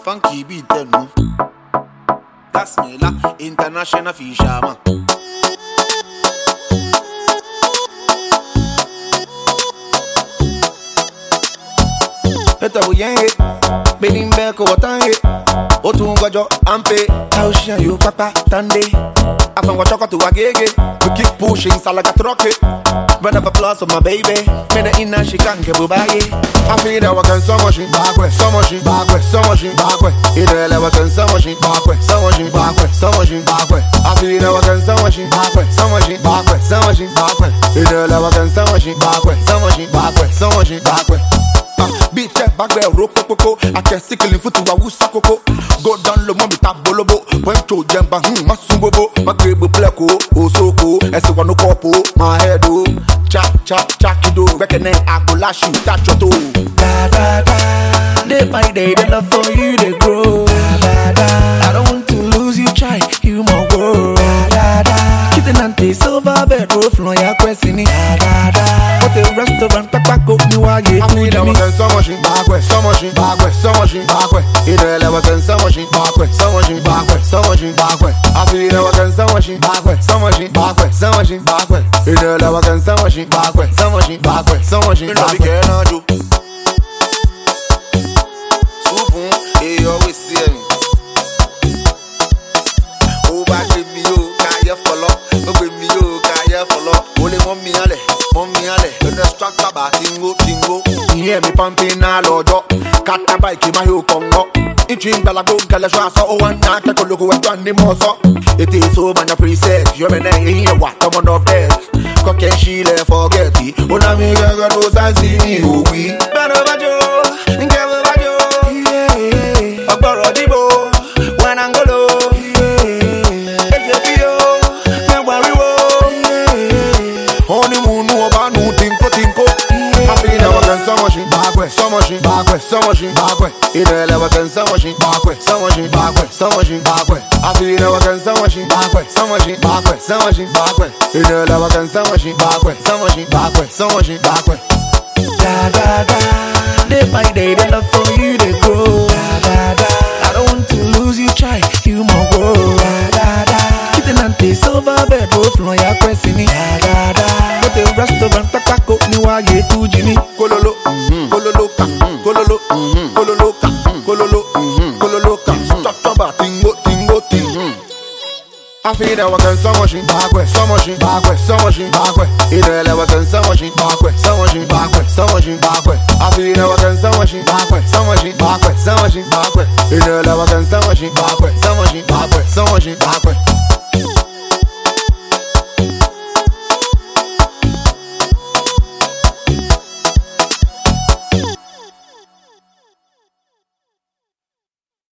funky beat then no. That's me la international fisherman. Eta buyenye, benin beko watanye. Otunga jo ampe, tausha you papa tande. Afan wachoko to agege, we keep pushing salaga troke. Run up applause for my baby, me the inna she can't get bubaye. I feel that we can so much, so much, so much. It really we can so much, so much, so much. I feel that we can so much, so much, so much. It really we can so much, so much. Beat check back there, rope coco. I can sickle in foot to a wusa coco. Go down low, mommy tap bolobo. When to jump, masumbobo. My crib pleko, oh so cool. As one no copo, my head do. Chak do. Reckoning I go lash you, touch your toe. Da da da. Day by day, the love for you they grow. Da da da. I don't want to lose you, try you more grow. Da da da. Kitten and tea, silver bed, roof, no ya question. Da da da. But the restaurant, tobacco, you are you. I feel that we can so much, so much. It really we can so much, so much. I feel that we can so much, so much. It really we can so much, so much. You know we cannot do. Soupon, et you always see me. Oh, back with me, you can't follow. Oh, with me, you can't follow. Only mommy, ale. You know, struck about tingo. You hear me pumping all over. Cat a bike in my heel congo. It dream that I go Galasha, so one night I could look at one more. It is so many preset. You're a name here, what I'm on of death. Cock and she left forget it. When I'm here, I go to see me. We better about you, and care about you. Yeah, a borodibo, when I'm golo. If you feel, then worry, only moon about no tinko. I feel that we can so much, so much. It really we can so much, so much. I feel that we can so much, so much. It really we can so much, so much. Da da da. Day by day, the love for you they grow. Da da da. I don't want to lose you, try you more grow. Da da da. Kitten and tea, silver bed, roof, no ya question. Da da da. But the restaurant, tobacco, you are you to Jimmy. Kololo, Talk about tingo. I feel that we can so much, so much. It really we can so much, so much. I feel that we can so much, so much. It really we can so much, so much.